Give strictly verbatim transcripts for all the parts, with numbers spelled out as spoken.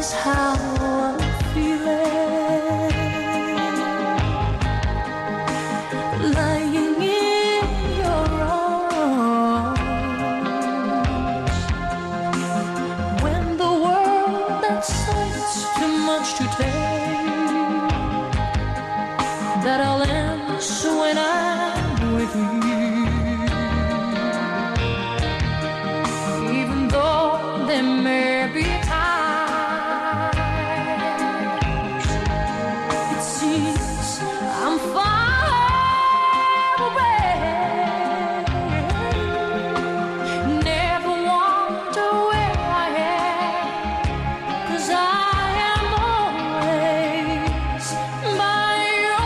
is how I'm feeling. Lying in your arms, when the world decides too much to take, that I'll answer when I'm with you. Even though there may be times it seems I'm far away, never wonder where I am, 'cause I am always by your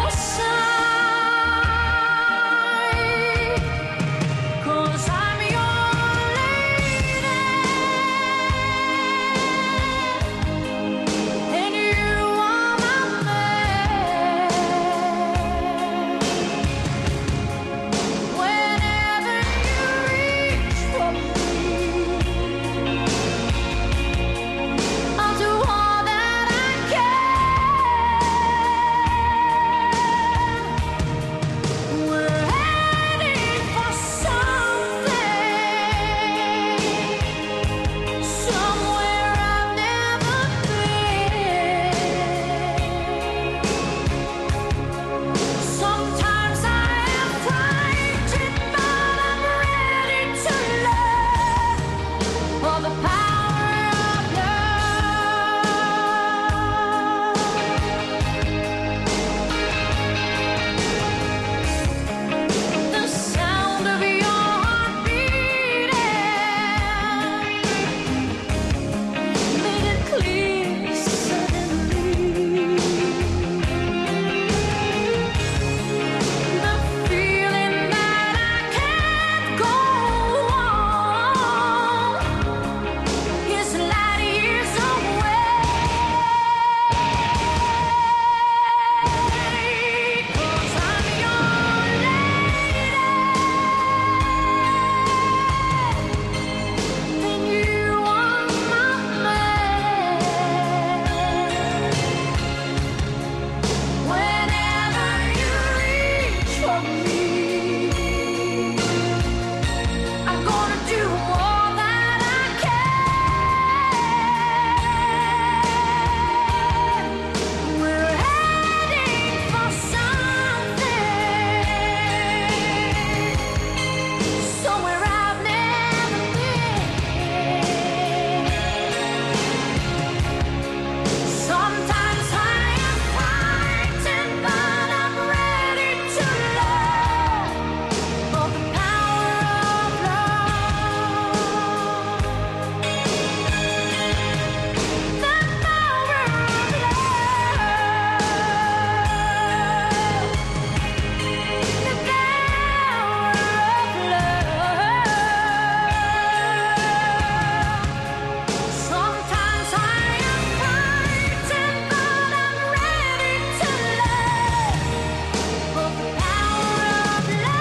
side, 'cause I'm your lady and you are my man. Whenever you reach for me, I'll do all that I can. We're heading for something, somewhere I've never been. Sometimes I am frightened, but I'm ready to learn for the power of love. The sound of your heart beating made it clear suddenly. The feeling that I can't go on is light years away. 'Cause I'm your lady and you are my man. Whenever you reach for me, I'm gonna do all that I can. We're heading for something, somewhere I've never been. Sometimes I am frightened, but I'm ready to learn for the power of love. The power of love. Sometimes I am frightened, but I'm ready to learn for the power of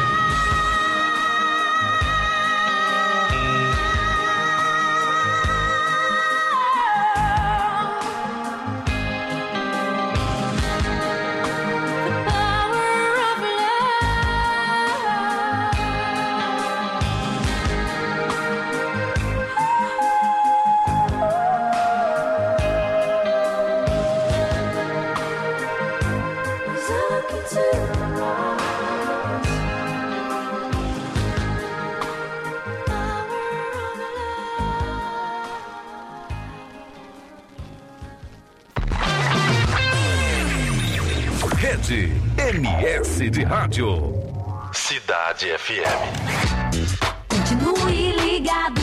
Rede M S de Rádio. Cidade F M. Continue ligado.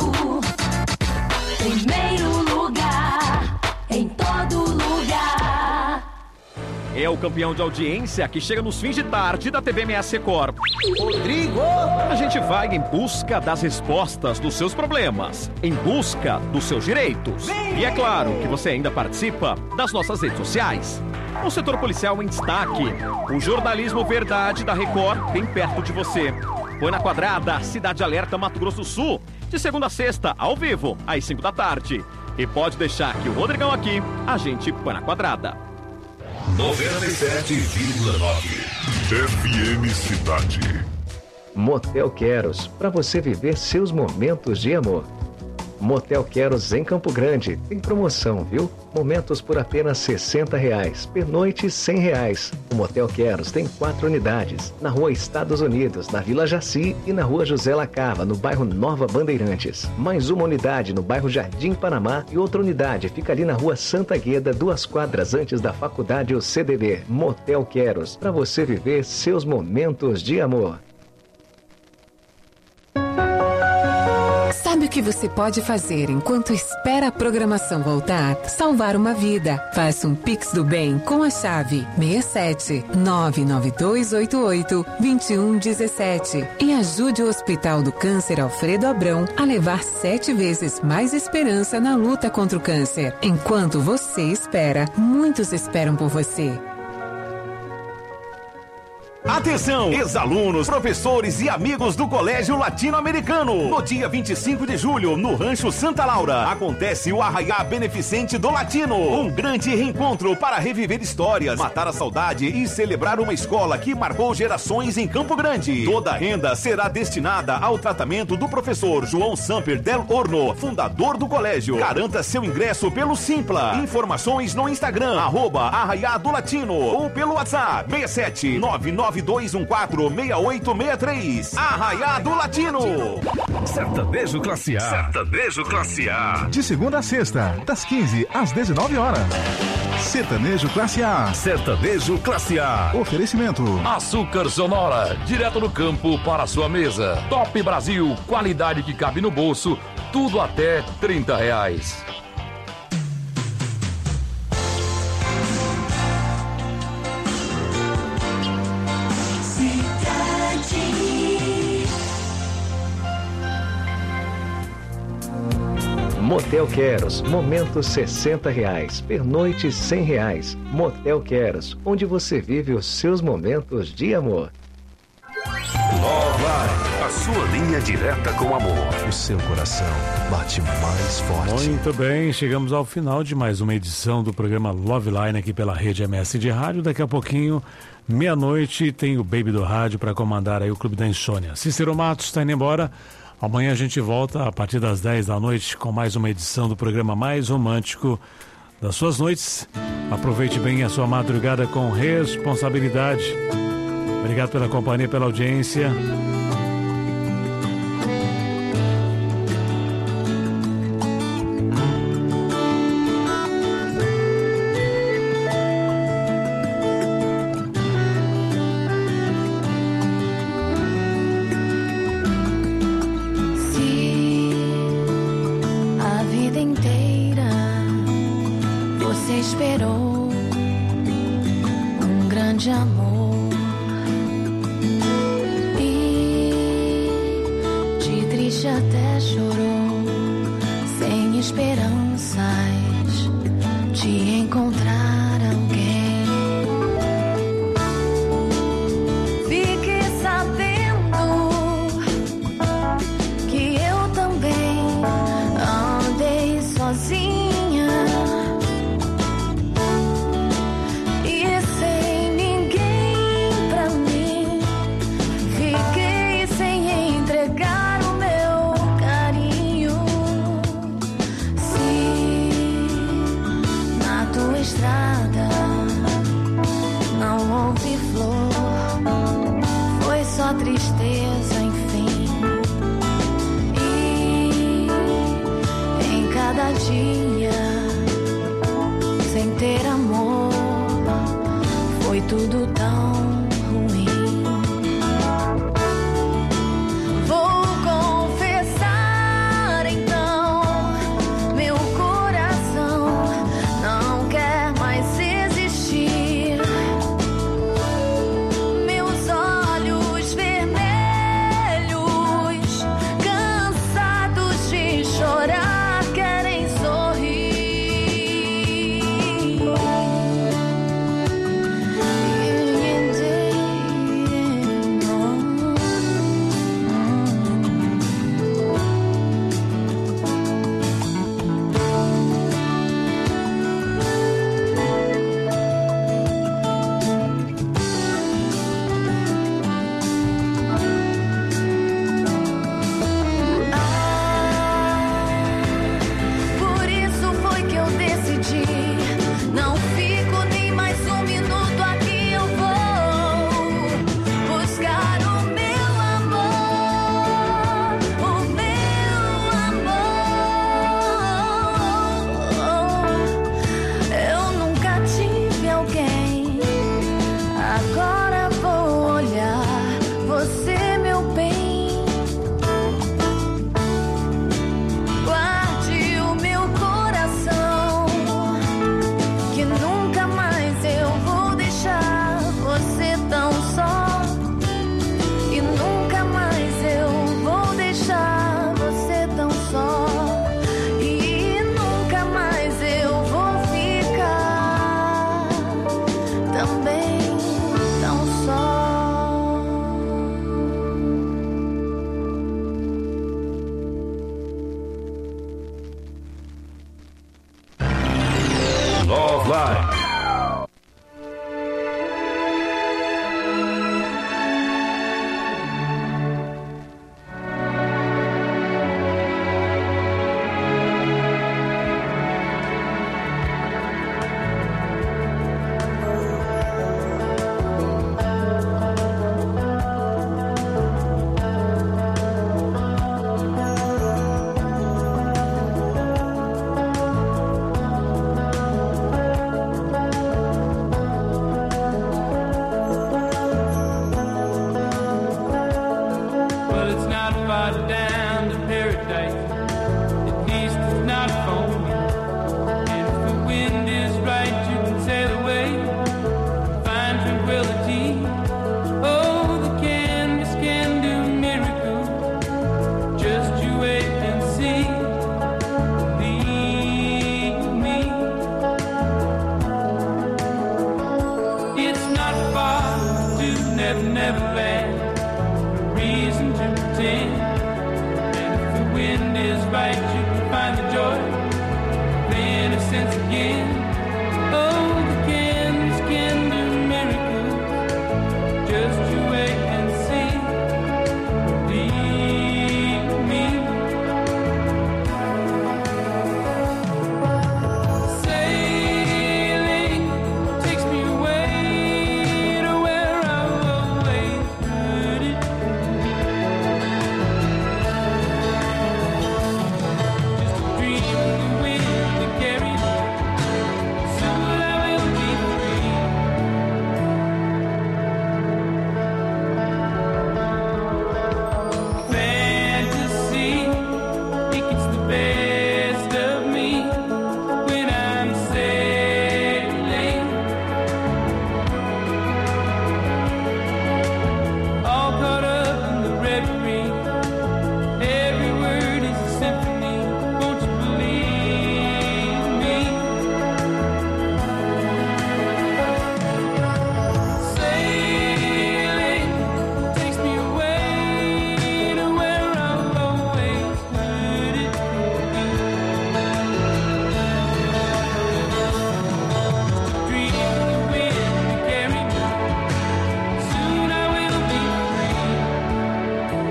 Primeiro lugar, em todo lugar. É o campeão de audiência que chega nos fins de tarde da T V M S Record. Rodrigo! A gente vai em busca das respostas dos seus problemas, em busca dos seus direitos. E é claro que você ainda participa das nossas redes sociais. O setor policial em destaque. O jornalismo verdade da Record bem perto de você. Põe na quadrada, Cidade Alerta, Mato Grosso do Sul. De segunda a sexta, ao vivo, às cinco da tarde. E pode deixar que o Rodrigão aqui, a gente põe na quadrada. noventa e sete vírgula nove F M Cidade. Motel Queros, para você viver seus momentos de amor. Motel Queros em Campo Grande. Tem promoção, viu? Momentos por apenas sessenta reais. Pernoite, cem reais. O Motel Queros tem quatro unidades. Na rua Estados Unidos, na Vila Jaci e na rua José Lacava, no bairro Nova Bandeirantes. Mais uma unidade no bairro Jardim Panamá e outra unidade fica ali na rua Santa Gueda, duas quadras antes da faculdade U C D B. Motel Queros, para você viver seus momentos de amor. Sabe o que você pode fazer enquanto espera a programação voltar? Salvar uma vida. Faça um Pix do Bem com a chave seis sete nove nove dois oito oito dois um um sete e ajude o Hospital do Câncer Alfredo Abrão a levar sete vezes mais esperança na luta contra o câncer. Enquanto você espera, muitos esperam por você. Atenção, ex-alunos, professores e amigos do Colégio Latino-Americano. No dia vinte e cinco de julho, no Rancho Santa Laura, acontece o Arraiá Beneficente do Latino. Um grande reencontro para reviver histórias, matar a saudade e celebrar uma escola que marcou gerações em Campo Grande. Toda a renda será destinada ao tratamento do professor João Samper Del Horno, fundador do colégio. Garanta seu ingresso pelo Simpla. Informações no Instagram, arroba Arraiá do Latino, ou pelo WhatsApp seis sete nove nove dois um quatro seis oito seis três. Arraiá do Latino. Sertanejo Classe A. Sertanejo Classe A. De segunda a sexta, das quinze às dezenove horas. Sertanejo Classe A. Sertanejo Classe A. Oferecimento. Açúcar Sonora, direto do campo para a sua mesa. Top Brasil, qualidade que cabe no bolso, tudo até trinta reais. Motel Queros, momentos sessenta reais, pernoite cem reais. Motel Queros, onde você vive os seus momentos de amor. Nova, a sua linha direta com amor. O seu coração bate mais forte. Muito bem, chegamos ao final de mais uma edição do programa Love Line aqui pela Rede M S de Rádio. Daqui a pouquinho, meia-noite, tem o Baby do Rádio para comandar aí o Clube da Insônia. Cícero Matos está indo embora. Amanhã a gente volta a partir das dez da noite com mais uma edição do programa mais romântico das suas noites. Aproveite bem a sua madrugada com responsabilidade. Obrigado pela companhia, pela audiência. Esperou um grande amor e de triste até chorou, sem esperanças de encontrar alguém. Fiquei sabendo que eu também andei sozinha. Só tristeza, enfim. E em cada dia, sem ter amor, foi tudo tão ruim. Vou confessar então, meu coração não quer mais existir. Meus olhos vermelhos, cansados de chorar, querem sorrir. far down to paradise. At least it's not for me. And if the wind is right, you can sail away, find tranquility. Oh, the canvas can do miracles. Just you wait and see. Believe me. It's not far to Never Never Land. Reason to pretend. And if the wind is right, you can find the joy of innocence again. Oh, the canvas can do miracles. Just you wait and see. Believe me. Sailing takes me away to where I've always heard it. Just a dream of the wind that carries me. Soon I will be free. Fantasy, it gets the best of me when I'm sailing. All caught up in the reverie. Every word is a symphony. Won't you believe me? Sailing takes me away to where I've always heard it. Dream of the wind to carry me. Soon I will be free.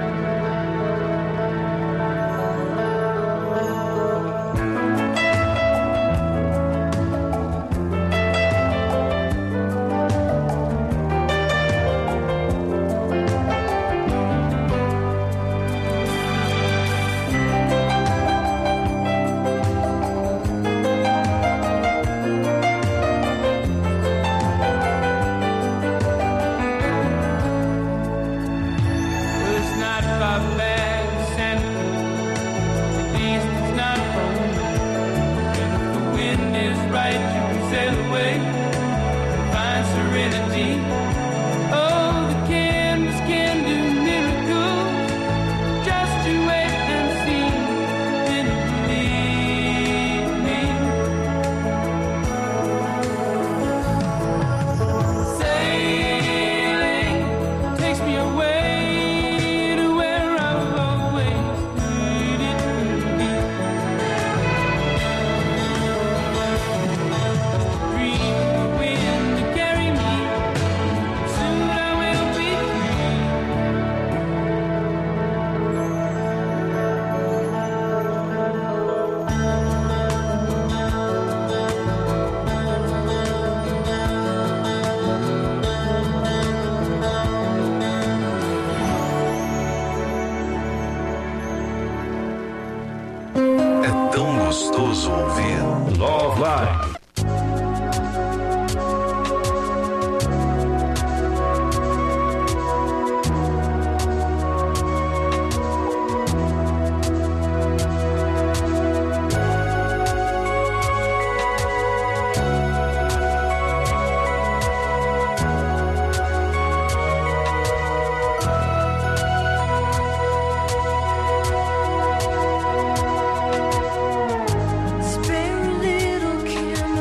Well, it's not far back to Santa Cruz. At least it's not home. And if the wind is right, you can sail away, find serenity. Oh, the canvas can do miracles. Just you wait and see, then believe me. Sailing takes me away to where I've always heard it would be. Dream of the wind to carry me. Soon I will be free. É tão gostoso ouvir. Love Line. Spare a little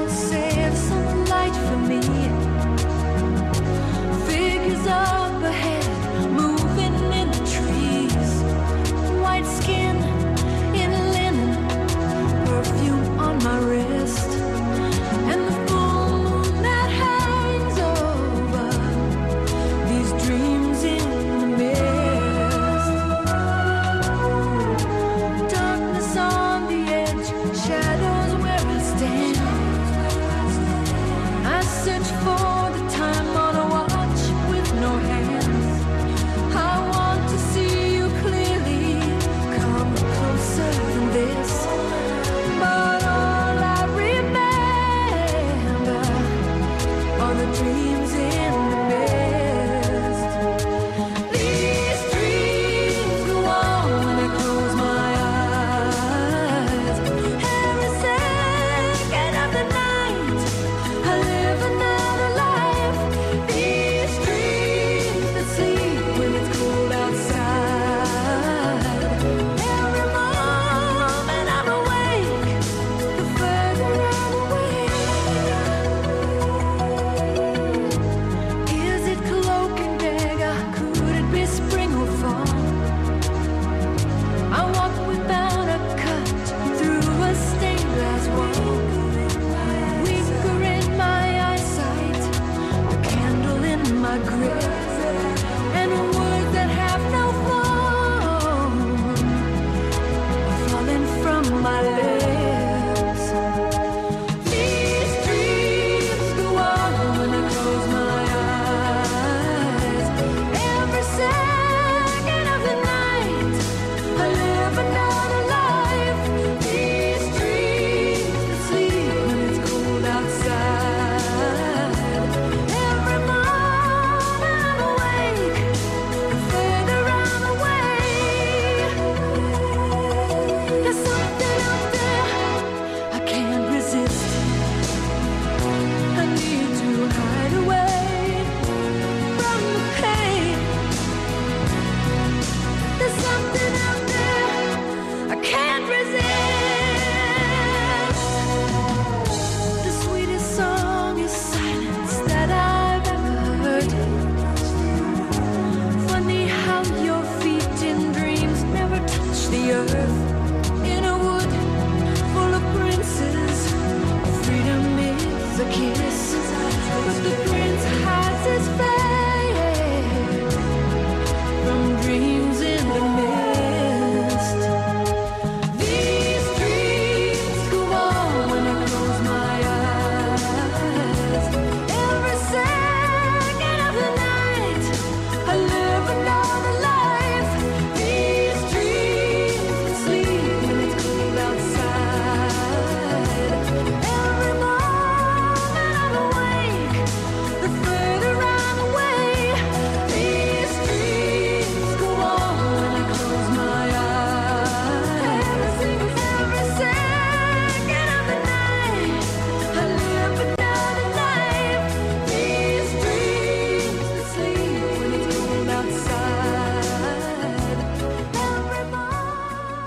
birth in a wood full of princes. Freedom is a kiss, but the prince hides his face from dreams in the mist. These dreams go on when I close my eyes. Every second of the night, I live another life. These dreams can sleep when it's cold outside. Every moment I'm awake, the further I'm away. These dreams go on when I close my eyes. Every second of the night, I live another life. These dreams can sleep when it's cold outside. Every moment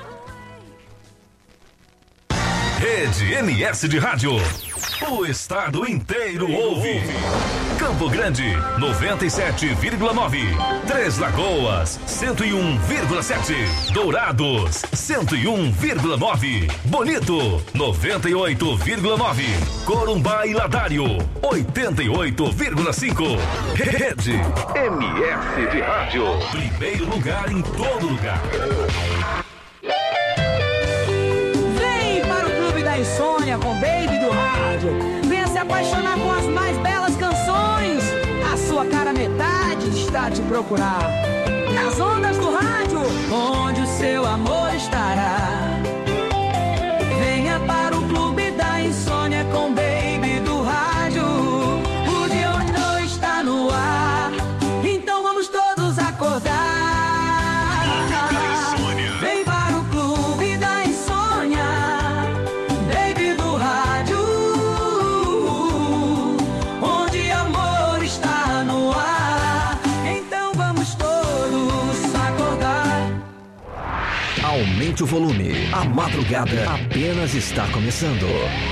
Rede M S de Rádio. O estado inteiro ouve. Campo Grande, noventa e sete vírgula nove. Três Lagoas, cento e um vírgula sete. Dourados, cento e um vírgula nove. Bonito, noventa e oito vírgula nove. Corumbá e Ladário, oitenta e oito vírgula cinco. Rede M S de Rádio. Primeiro lugar em todo lugar. Vem para o Clube da Insônia com Baby do Rádio. Venha se apaixonar com as mais belas canções. A sua cara metade está a te procurar. Nas ondas do rádio, onde o seu amor estará. Venha para o Clube da Insônia com Baby do Rádio. O de hoje está no ar, então vamos todos acordar. Vem para o Clube da Insônia, Baby do Rádio, onde amor está no ar, então vamos todos acordar. Aumente o volume. A madrugada apenas está começando.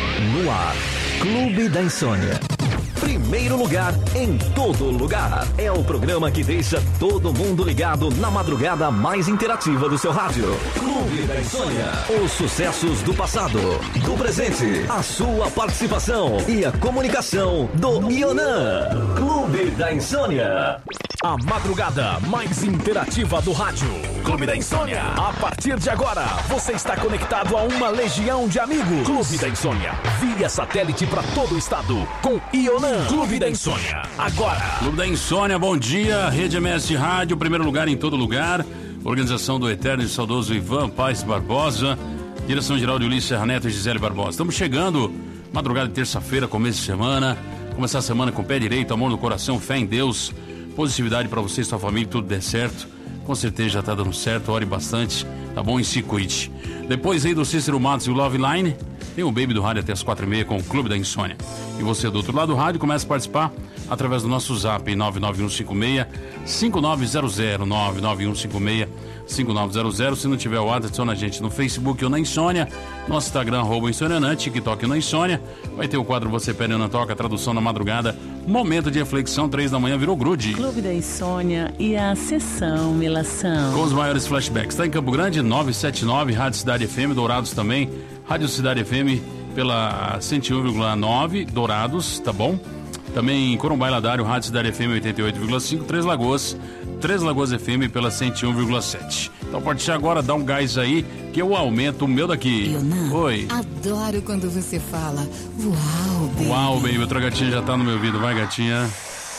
No ar, Clube da Insônia. Primeiro lugar em todo lugar. É o programa que deixa todo mundo ligado na madrugada mais interativa do seu rádio. Clube da Insônia. Os sucessos do passado, do presente, a sua participação e a comunicação do Ionan. Clube da Insônia. A madrugada mais interativa do rádio. Clube da Insônia. A partir de agora, você está conectado a uma legião de amigos. Clube da Insônia. Via satélite para todo o estado. Com Ionan. Clube da Insônia. Agora. Clube da Insônia, bom dia. Rede M S de Rádio, primeiro lugar em todo lugar. Organização do eterno e saudoso Ivan Paes Barbosa. Direção geral de Ulisses Serra Neto e Gisele Barbosa. Estamos chegando, madrugada de terça-feira, começo de semana. Começar a semana com o pé direito, amor no coração, fé em Deus. Positividade para você e sua família, tudo der certo. Com certeza já tá dando certo, ore bastante, tá bom? E se cuide. Depois aí do Cícero Matos e o Love Line, tem o Baby do Rádio até as quatro e meia com o Clube da Insônia. E você do outro lado do rádio começa a participar através do nosso zap nove nove um cinco seis cinco nove zero zero, nove nove um cinco seis cinco nove zero zero. Se não tiver o WhatsApp, adiciona a gente no Facebook ou na Insônia, nosso Instagram, arroba Insônia, TikTok ou na Insônia. Vai ter o quadro Você Pede Ana Toca, tradução na madrugada, momento de reflexão, três da manhã, virou grude. Clube da Insônia e a sessão Melação. Com os maiores flashbacks. Está em Campo Grande, novecentos e setenta e nove, Rádio Cidade F M, Dourados também, Rádio Cidade F M pela cento e um vírgula nove, Dourados, tá bom? Também em Corumbá e Ladário, Rádio Cidade F M oitenta e oito vírgula cinco, Três Lagoas, Três Lagoas F M pela cento e um vírgula sete. Então pode ser agora, dá um gás aí, que eu aumento o meu daqui. Ionan, Oi. adoro quando você fala uau, baby. Uau, baby, outra gatinha já tá no meu ouvido, vai gatinha.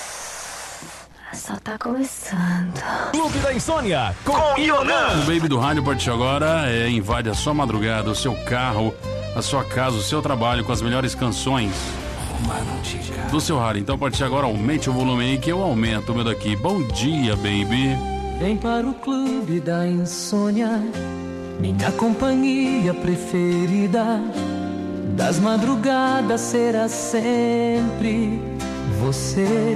Só tá começando. Clube da Insônia com Ionan. O Baby do Rádio, a partir de agora, é, invade a sua madrugada, o seu carro, a sua casa, o seu trabalho com as melhores canções do seu rádio. Então a partir de agora, aumente o volume aí que eu aumento o meu daqui. Bom dia, baby. Vem para o Clube da Insônia, minha companhia preferida. Das madrugadas será sempre você.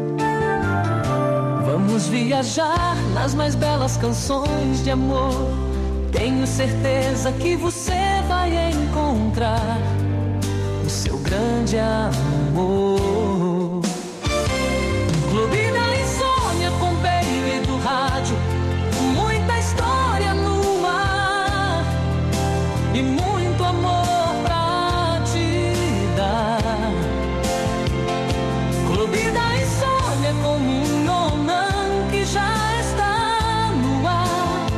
Vamos viajar nas mais belas canções de amor. Tenho certeza que você vai encontrar o seu grande amor. Clube da Insônia com Baby do Rádio, muita história no ar. e muito amor pra te dar. Clube da Insônia com Mignonan que já está no ar.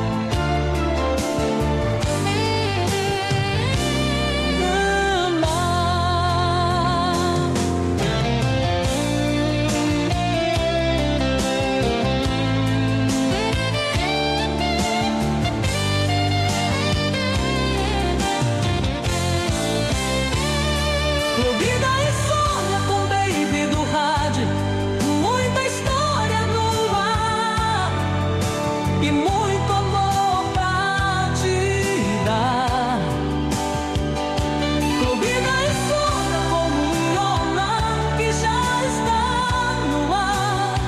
Clube da Insônia com Baby do rádio, muita história no ar e muito amor pra te dar. Clube da Insônia com Mignonan que já está no ar.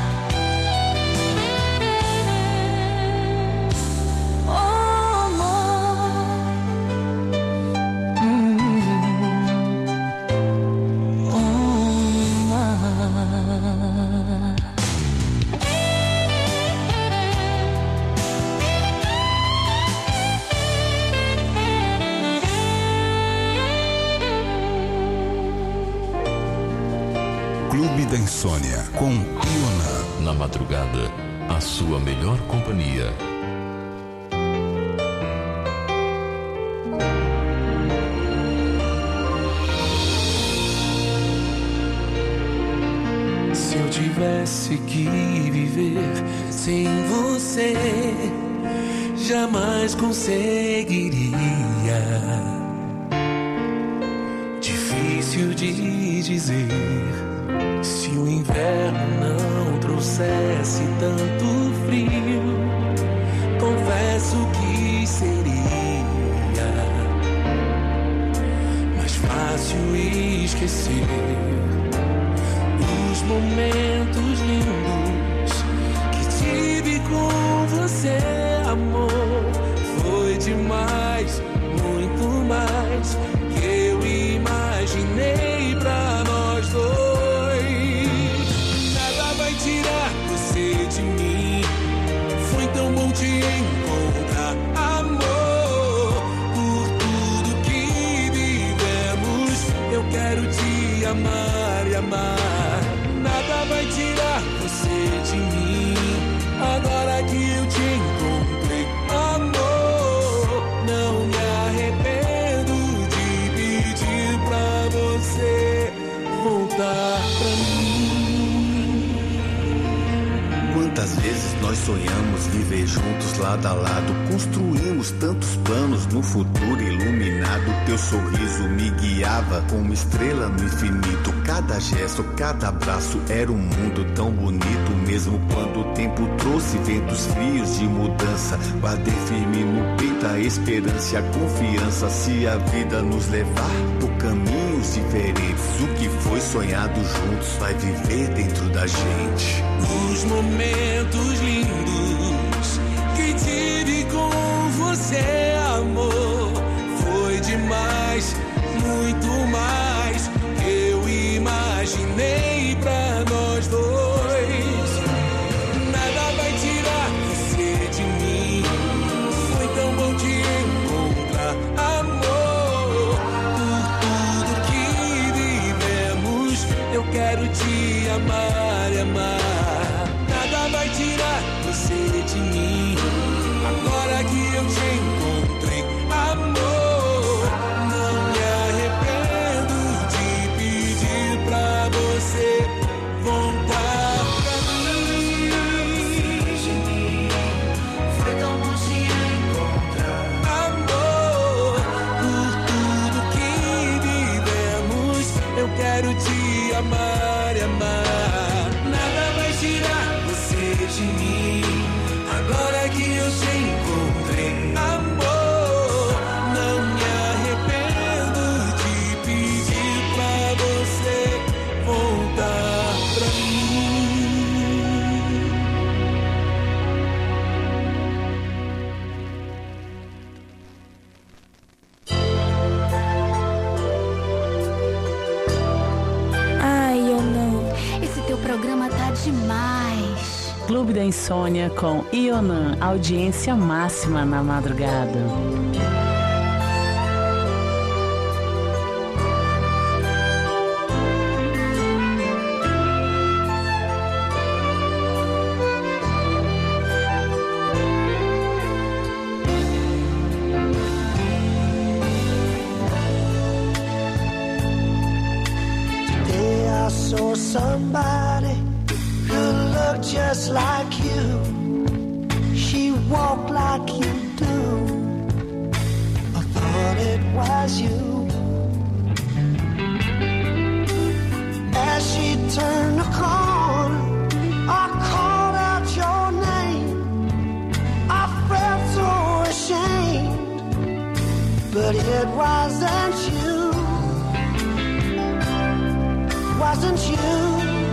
Oh, amor. Hum. Clube da Insônia com Iona. Na madrugada, a sua melhor companhia. Se eu tivesse que viver sem você, jamais conseguiria. Difícil de dizer. Se o inverno não trouxesse tanto frio, confesso que seria mais fácil esquecer os momentos lindos que tive com você, amor. Foi demais, muito mais que eu imaginei pra nós dois. Nada vai tirar você de mim. Foi tão bom te encontrar, amor. Por tudo que vivemos, eu quero te amar e amar. Nada vai tirar você de mim. Agora que eu te encontrei, amor, não me arrependo de pedir pra você voltar pra mim. Quantas vezes nós sonhamos viver juntos lado a lado, construímos tantos planos no futuro iluminado. Teu sorriso me guiava como estrela no infinito. Cada gesto, cada abraço era um mundo tão bonito. Mesmo quando o tempo trouxe ventos frios de mudança, guardei firme no peito a esperança e a confiança. Se a vida nos levar por caminhos diferentes, o que foi sonhado juntos vai viver dentro da gente. Os momentos lindos que tive com você, amor, foi demais, muito mais que eu imaginei pra nós dois. Nada vai tirar você de mim. Foi tão bom te encontrar, amor. Por tudo que vivemos, eu quero te amar e amar. Nada vai tirar você de mim. Agora que eu te encontrei, amor, não me arrependo de pedir pra você voltar pra mim. Foi tão bom te encontrar, amor. Por tudo que vivemos, eu quero te amar e amar. Nada vai tirar você de mim. Agora que eu te encontrei, amor, não me arrependo de pedir pra você voltar pra mim. Ai, eu não. Esse teu programa tá demais. Clube da Insônia com Ionan, audiência máxima na madrugada. dressed like you, she walked like you do. I thought it was you. As she turned the corner, I called out your name. I felt so ashamed, but it wasn't you. Wasn't you?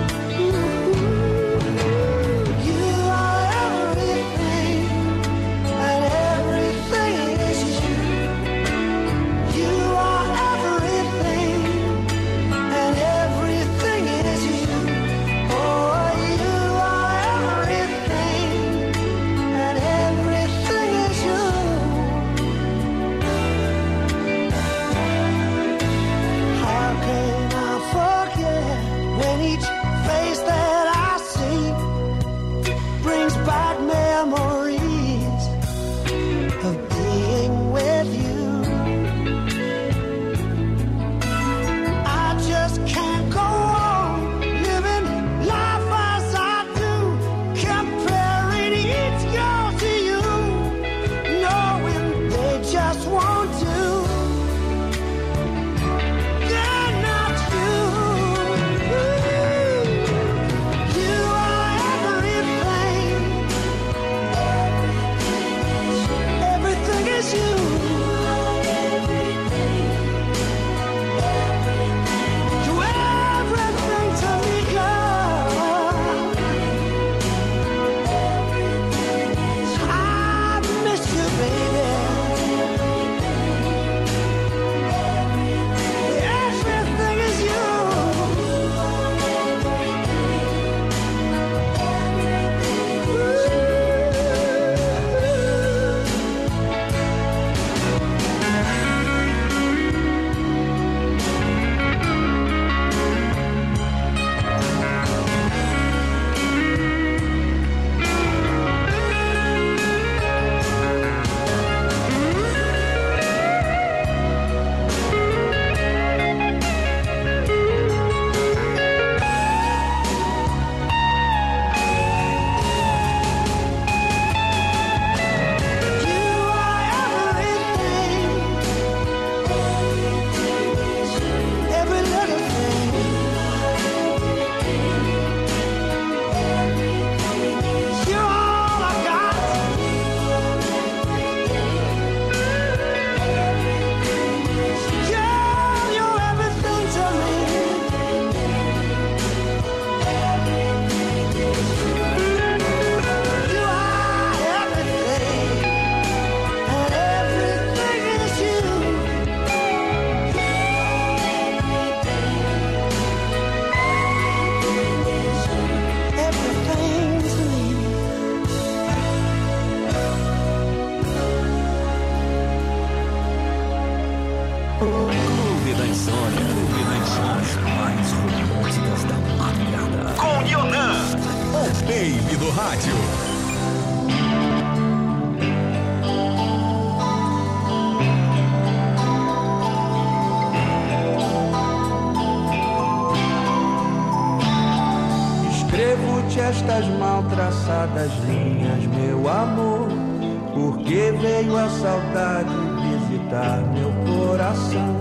Estas mal traçadas linhas, meu amor, porque veio a saudade visitar meu coração.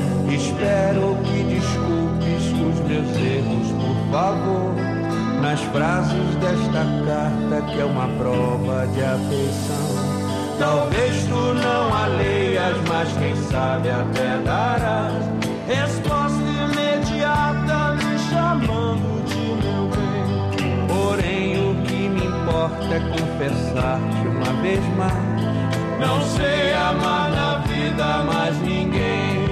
Espero que desculpes os meus erros, por favor, nas frases desta carta que é uma prova de afeição. Talvez tu não a leias, mas quem sabe até darás resposta imediata me chamando de meu bem. Porém o que me importa é confessar-te uma vez mais, não sei amar na vida mais ninguém.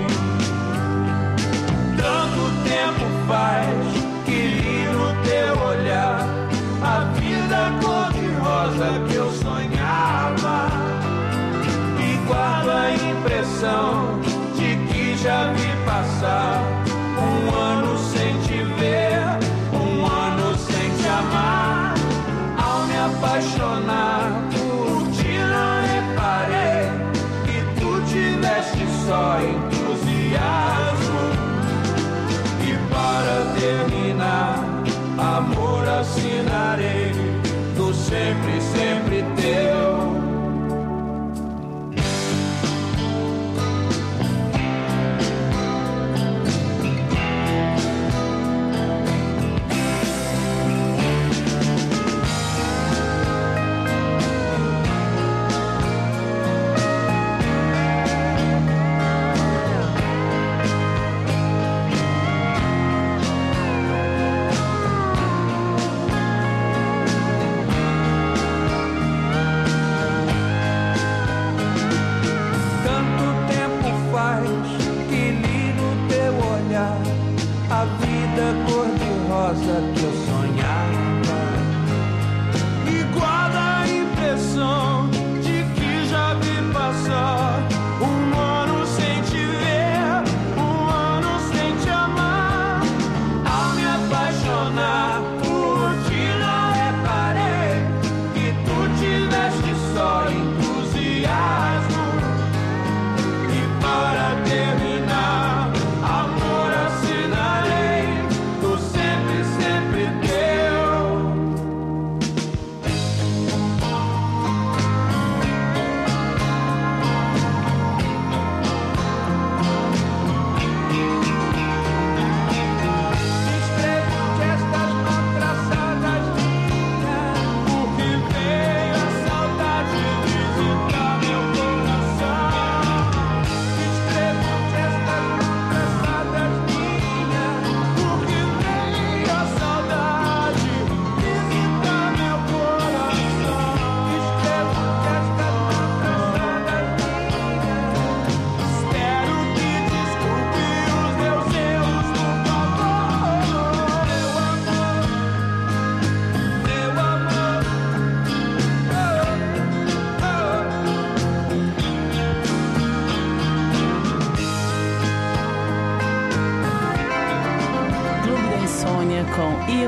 Tanto tempo faz que li no teu olhar a vida cor-de-rosa que eu sonhava, e guardo a impressão de que já vi passar um ano sem te ver, um ano sem te amar. Ao me apaixonar por ti não reparei que tu tiveste só em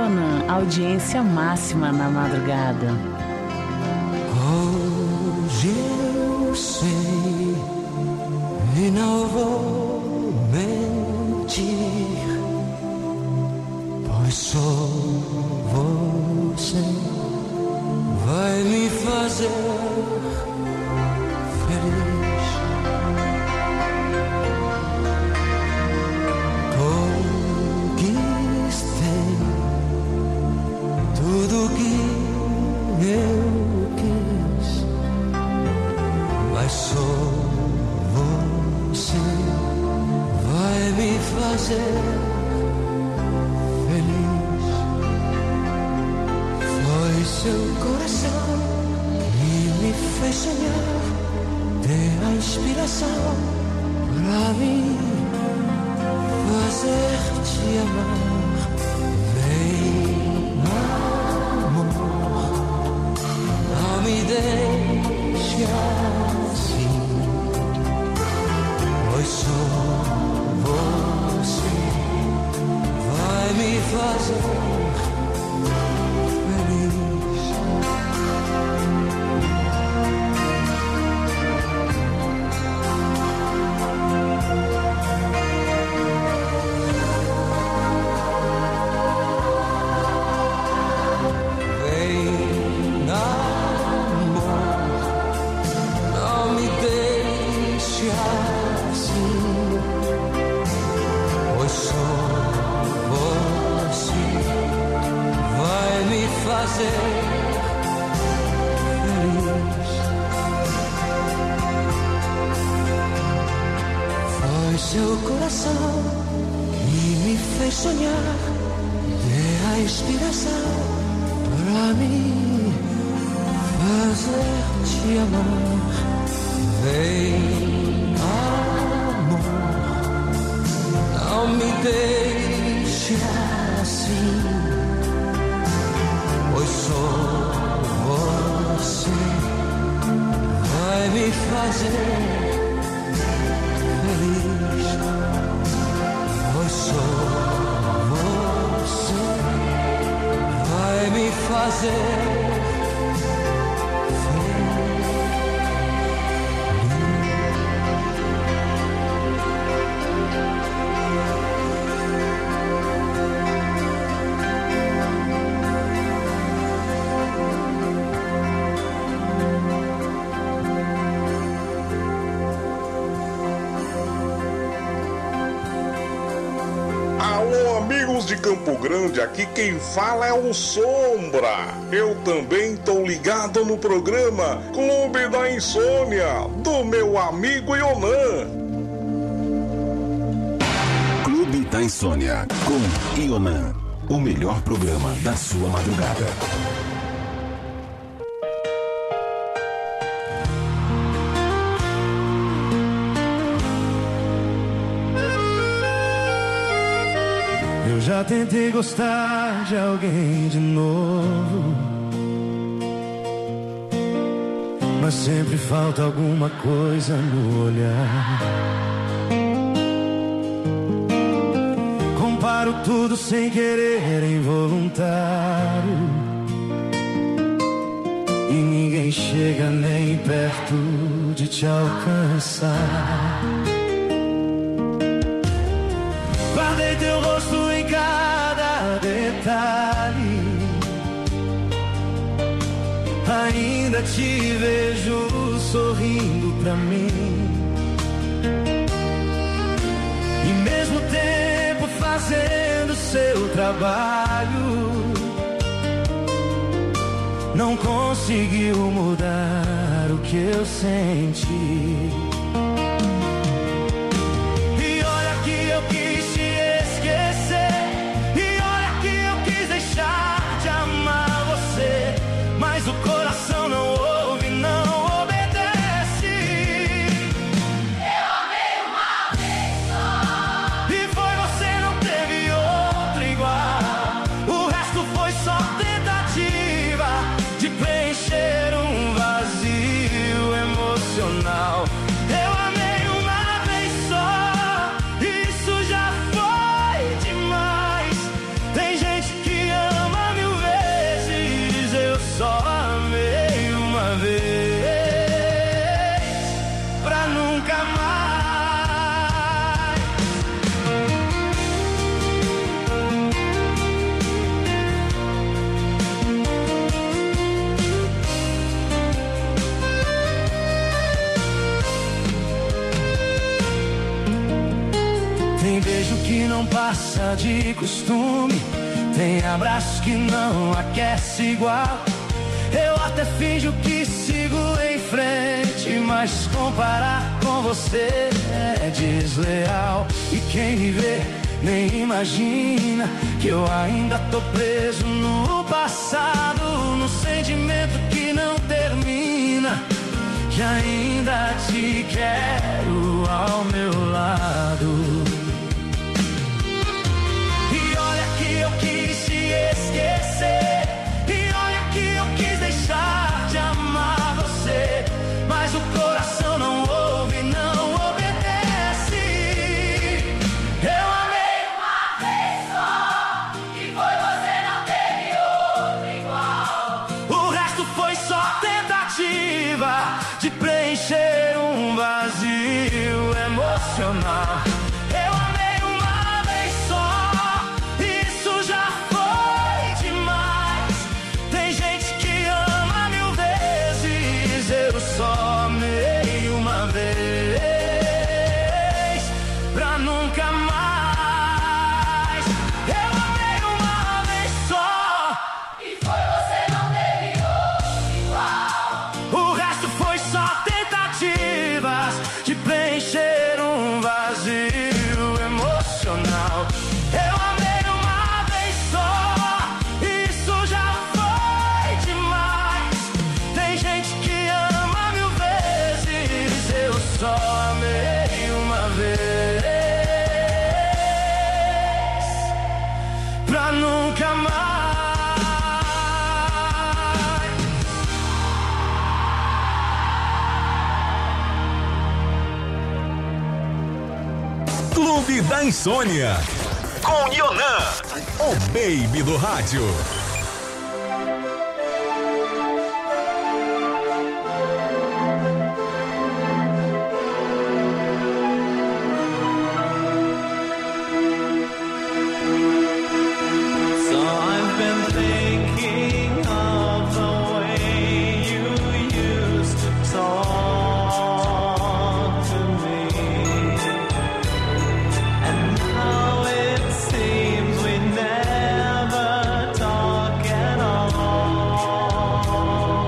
Ionan, audiência máxima na madrugada. Hoje eu sei e não vou mentir, pois só você vai me fazer feliz. Conquistei tudo que eu quis, mas só você vai me fazer feliz. Foi seu coração que me fez sonhar, ter a inspiração pra mim fazer te amar. Vem, amor, não me deixe assim, pois só você vai me fazer feliz. Vem, amor, não me deixe assim, pois só você vai me fazer feliz. Foi seu coração que me fez sonhar, ter a inspiração pra mim fazer te amar. Vem, amor, não me deixe assim, pois só você vai me fazer feliz. Pois só você vai me fazer Alô, amigos de Campo Grande, aqui quem fala é o Sombra. Eu também tô ligado no programa Clube da Insônia, do meu amigo Ionan. Clube da Insônia, com Ionan. O melhor programa da sua madrugada. Eu já tentei gostar de alguém de novo, mas sempre falta alguma coisa no olhar. Comparo tudo sem querer, involuntário, e ninguém chega nem perto de te alcançar. Guardei teu rosto em cada detalhe, ainda te vejo sorrindo pra mim, e mesmo tempo fazendo seu trabalho, não conseguiu mudar o que eu senti. E olha que eu quis te esquecer, e olha que eu quis deixar de amar você, mas o coração não ouve, não obedece. Eu amei uma vez só, e foi você, não teve outro igual. O resto foi só tentativa de preencher um vazio emocional. Eu amei uma vez só, isso já foi demais. Tem gente que ama que não passa de costume. Tem abraço que não aquece igual. Eu até finjo que sigo em frente, mas comparar com você é desleal. E quem me vê nem imagina que eu ainda tô preso no passado, no sentimento que não termina. Que ainda te quero ao meu lado. E olha que eu quis te esquecer, e olha que eu quis deixar de amar você, mas o coração não ouve, não obedece. Eu amei uma vez só, e foi você, não teve outro igual. O resto foi só tentativa de preencher um vazio emocional. Eu amei uma vez só, isso já foi demais. Tem gente que ama mil vezes, eu só amei uma vez, pra nunca mais. Eu amei uma vez só, e foi você, não teve outro igual. O resto foi só tentativas de preencher um vazio emocional. Eu amei uma vez só, isso já foi demais. Tem gente que ama mil vezes, eu só amei uma vez, pra nunca mais. Clube da Insônia. Com Yonan, o baby do rádio. So I've been thinking of the way you used to talk to me, and how it seems we never talk at all.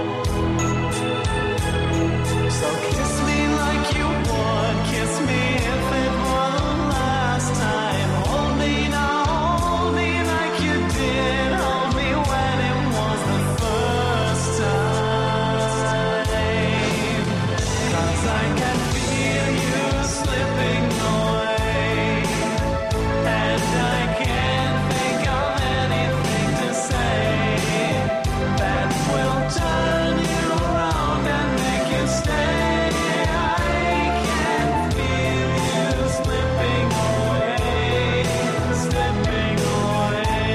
So kiss me like you would kiss me if it were the last time. Hold me now, hold me like you did, hold me when it was the first time. 'Cause I can feel you slipping away, and I can't think of anything to say that will turn you around and make you stay. I can feel you slipping away, slipping away.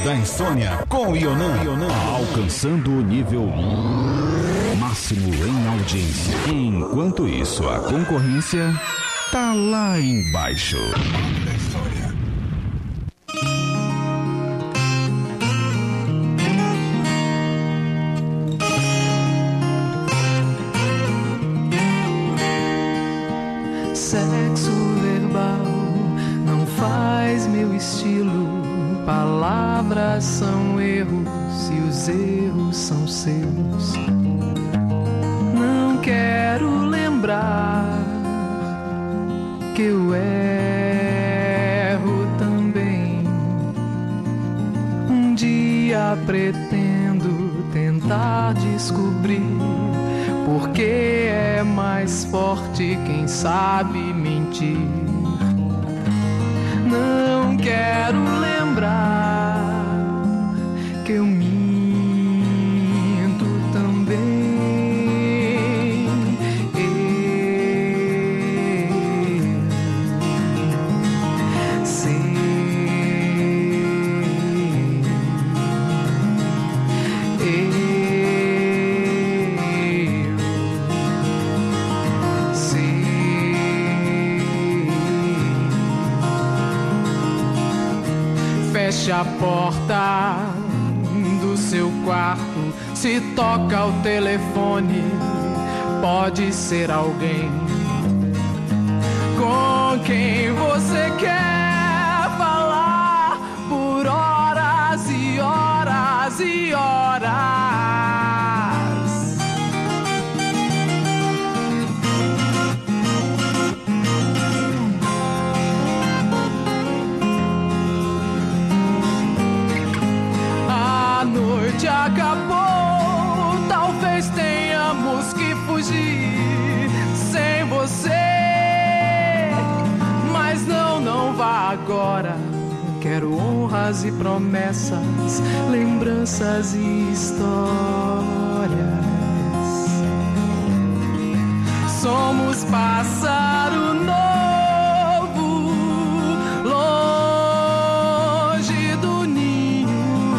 da Insônia com Ionan. Ionan alcançando o nível máximo em audiência. Enquanto isso, a concorrência tá lá embaixo. Sexo verbal não faz meu estilo. Palavras são erros e os erros são seus. Não quero lembrar que eu erro também. Um dia pretendo tentar descobrir porque é mais forte quem sabe mentir. Não quero lembrar que eu minto também. Eu sei. Feche a porta do seu quarto. Se toca o telefone, pode ser alguém com quem você quer falar por horas e horas e horas. A noite acabou, talvez tenhamos que fugir sem você. Mas não, não vá agora. Quero honras e promessas, lembranças e histórias. Somos pássaro novo, longe do ninho.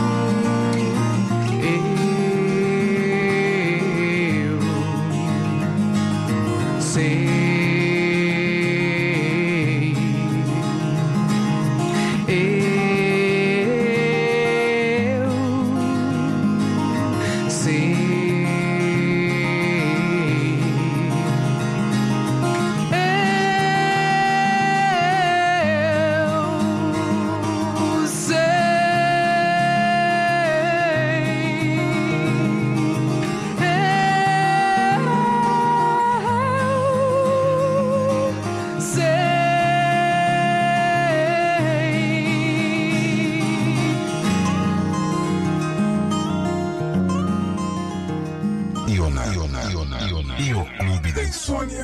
Eu sei. E o Clube da Insônia.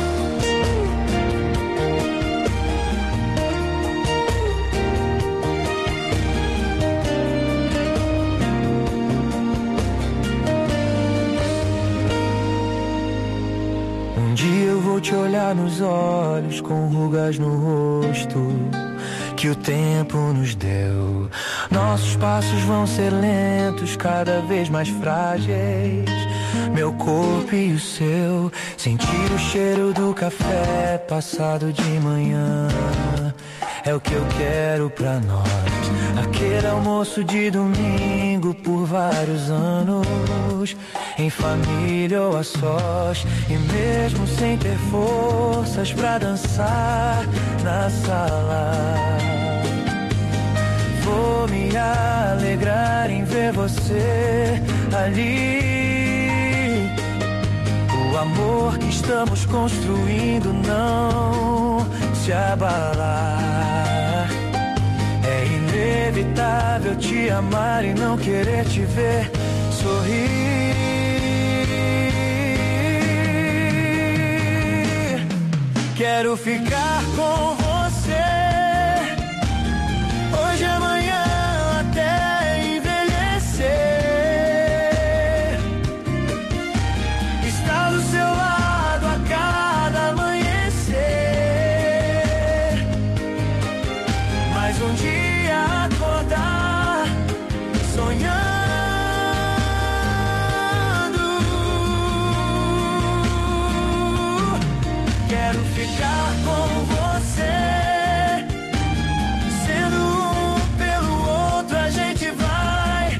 Um dia eu vou te olhar nos olhos com rugas no rosto que o tempo nos deu. Nossos passos vão ser lentos, cada vez mais frágeis. Meu corpo e o seu, sentir o cheiro do café passado de manhã. É o que eu quero pra nós. Aquele almoço de domingo por vários anos, em família ou a sós, e mesmo sem ter forças pra dançar na sala, vou me alegrar em ver você ali. O amor que estamos construindo não se abalar. É inevitável te amar e não querer te ver sorrir. Quero ficar com você hoje, amanhã, até envelhecer. Estar do seu lado a cada amanhecer. Mais um dia acordar quero ficar com você. Sendo um pelo outro, a gente vai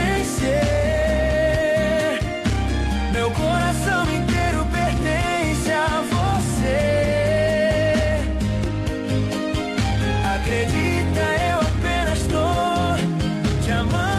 vencer. Meu coração inteiro pertence a você. Acredita, eu apenas tô te amando.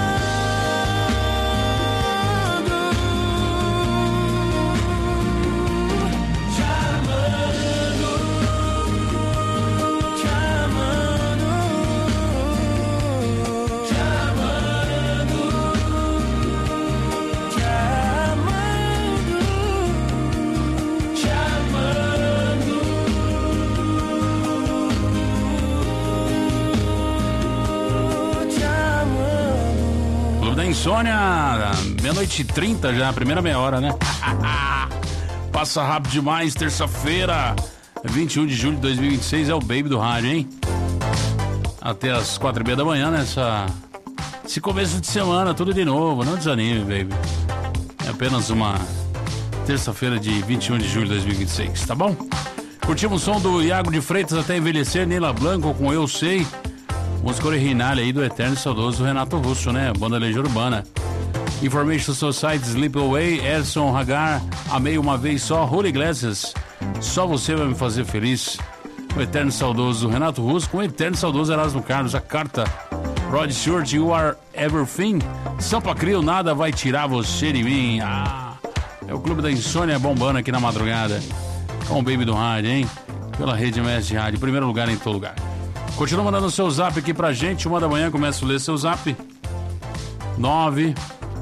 Insônia, meia-noite e trinta já, primeira meia hora, né? Passa rápido demais, terça-feira, vinte e um de julho de dois mil e vinte e seis, é o Baby do Rádio, hein? Até as quatro e meia da manhã, nessa... Esse começo de semana, tudo de novo, não desanime, baby. É apenas uma terça-feira de vinte e um de julho de dois mil e vinte e seis, tá bom? Curtimos o som do Iago de Freitas até envelhecer, Neila Blanco com Eu Sei. Música original aí do eterno e saudoso Renato Russo, né? Banda Legião Urbana. Information Society, Sleep Away, Edson Hagar, Amei Uma Vez Só, Julio Iglesias, Só Você Vai Me Fazer Feliz. O eterno e saudoso Renato Russo com o eterno e saudoso Erasmo Carlos, A Carta. Rod Stewart, You Are Everything. Sampa Crio, Nada Vai Tirar Você de Mim. Ah, é o Clube da Insônia bombando aqui na madrugada. Com o Baby do Rádio, hein? Pela Rede M S de Rádio, primeiro lugar em todo lugar. Continua mandando o seu zap aqui pra gente. Uma da manhã começa a ler seu zap. nove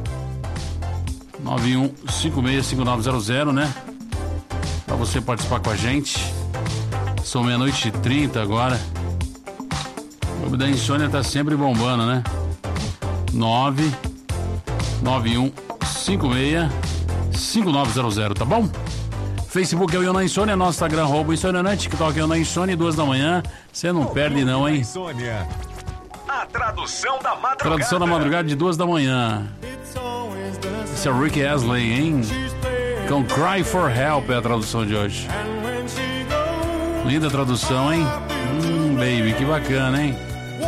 nove um cinco seis cinco nove zero zero, né? Pra você participar com a gente. São meia-noite e trinta agora. O Clube da Insônia tá sempre bombando, né? nove nove um cinco seis cinco nove zero zero, tá bom? Facebook é o Iona Insônia, nosso Instagram, arroba Insônia, TikTok é o Iona Insônia, duas da manhã. Você não perde não, hein? Insônia. A tradução da madrugada. Tradução da madrugada de duas da manhã. Esse é o Rick Astley, hein? Com Cry for Help é a tradução de hoje. Linda tradução, hein? Hum, baby, que bacana, hein?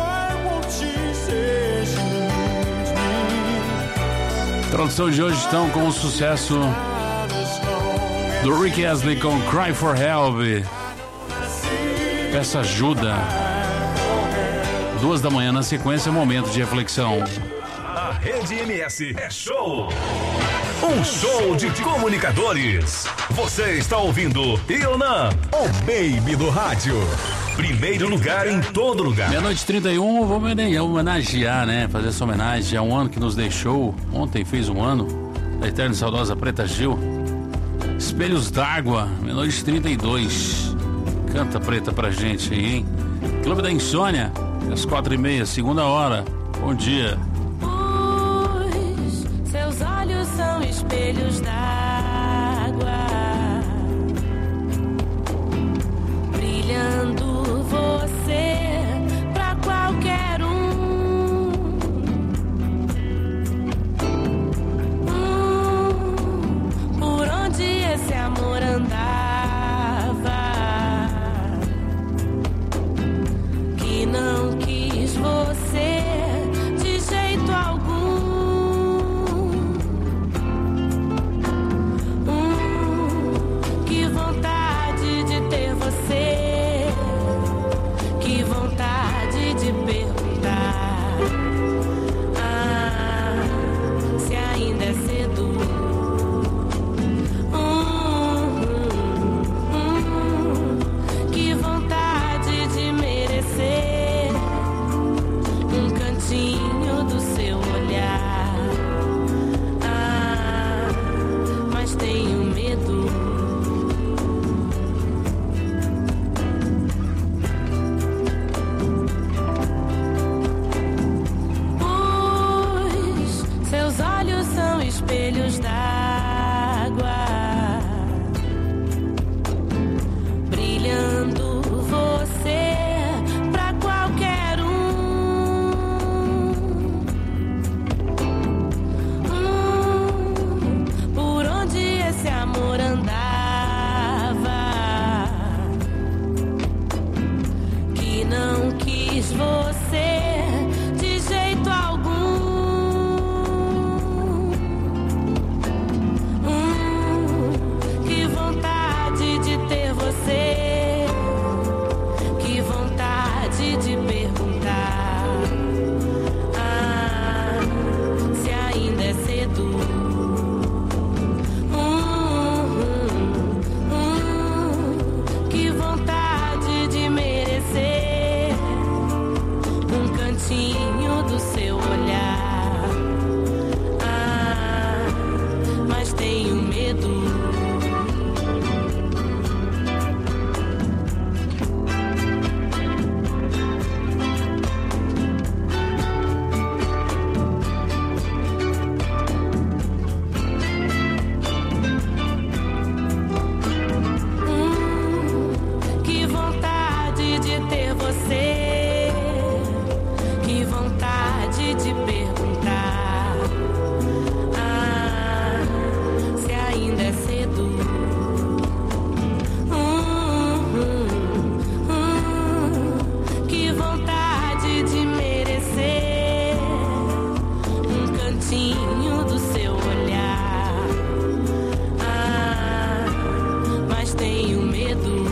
Tradução de hoje estão com o sucesso do Rick Astley com Cry for Help. Peça ajuda. Duas da manhã na sequência, momento de reflexão. A Rede M S é show. Um show de comunicadores. Você está ouvindo Iona, o Baby do Rádio. Primeiro lugar em todo lugar. Meia-noite e trinta e um, vou homenagear, né? Fazer essa homenagem a um ano que nos deixou. Ontem fez um ano. Da eterna e saudosa Preta Gil. Espelhos d'Água, meia-noite e trinta e dois. Canta, Preta, pra gente aí, hein? Clube da Insônia, às quatro e meia, segunda hora. Bom dia. Os seus olhos são espelhos d'água, brilhando você pra qualquer um. Hum, por onde esse amor andava, que não quis você de jeito algum. do seu